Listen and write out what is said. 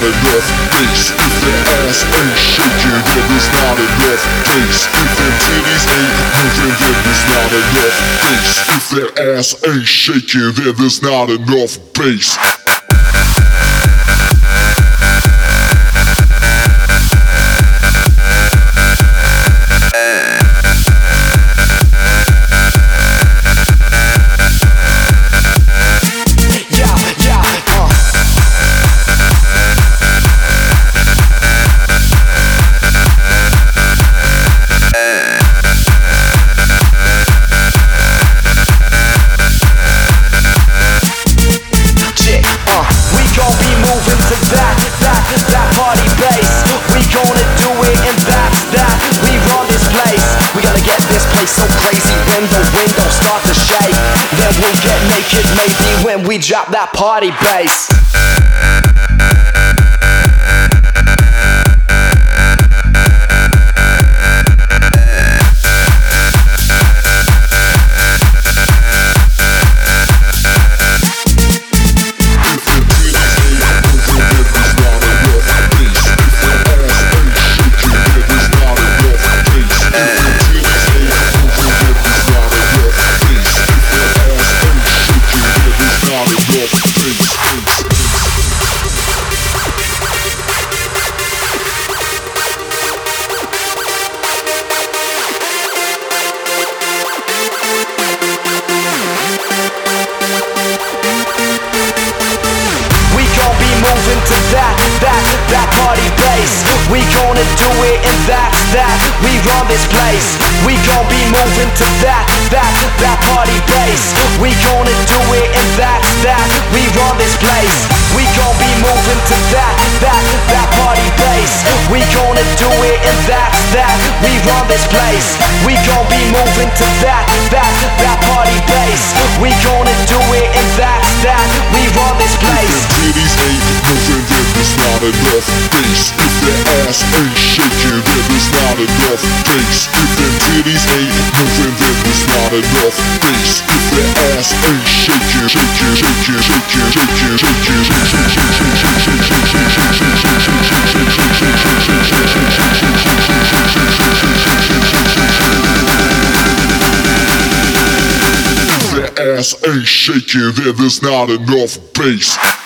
enough bass. If that ass ain't shaking, then there's not enough bass. If them titties ain't moving, then there's not enough bass. If that ass ain't shaking, then there's not enough bass. That party bass, we gonna do it and that's that. We run this place, we gotta get this place so crazy. When the windows start to shake, then we'll get naked maybe when we drop that party bass. Moving to that party bass. We gonna do it and that's that. We run this place. We gon' be moving to that party bass. We gonna do it and that's that. We run this place. We gon' be moving to that party bass. We gonna do it and that's that. We run this place. We gon' be moving to that party bass. We gonna do it and that's that. We run this place. Moving, then there's not enough bass. If that ass ain't shaking, then there's not enough bass. If them titties ain't moving, then there's not enough bass. If that ass ain't shaking, shaking, shaking, shaking, shaking, shaking, if that ass ain't shaking, then there's not enough bass.